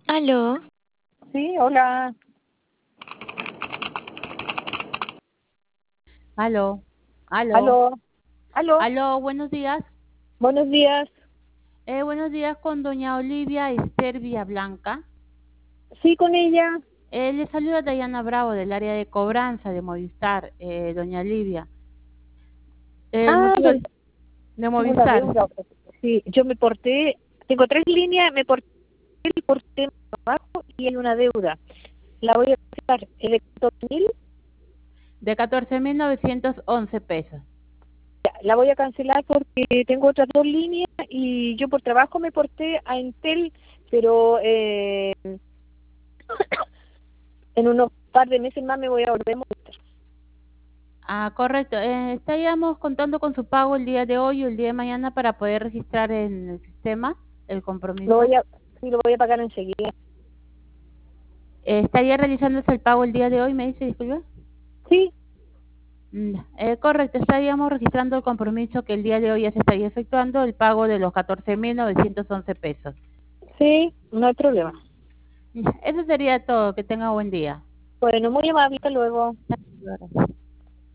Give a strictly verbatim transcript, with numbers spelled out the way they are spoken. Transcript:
Aló, Sí, hola. Aló, aló, Aló, aló. aló, buenos días. Buenos días. Eh, buenos días con doña Olivia Esther Blanca. Sí, con ella. Eh, le saluda Dayana Bravo del área de cobranza de Movistar, eh, doña Olivia. El Ah, motivo de- de tengo una Movistar. deuda. Sí, yo me porté, tengo tres líneas, me porté, porté en trabajo y en una deuda. La voy a pagar el de catorce mil, De catorce mil novecientos once pesos. la voy a cancelar porque tengo otras dos líneas y yo por trabajo me porté a Entel, pero eh, en unos par de meses más me voy a volver a portar. Ah, correcto. Eh, estaríamos contando con su pago el día de hoy o el día de mañana para poder registrar en el sistema el Lo compromiso. voy a, sí, lo voy a pagar enseguida. Eh, ¿Estaría realizándose el pago el día de hoy, me dice, disculpe? Sí, Mm, Eh, correcto, estaríamos registrando el compromiso que el día de hoy ya se estaría efectuando el pago de los catorce mil novecientos once pesos. sí, no hay problema. Mm, Eso sería todo, que tenga buen día. Bueno, muy amable, hasta luego. Gracias.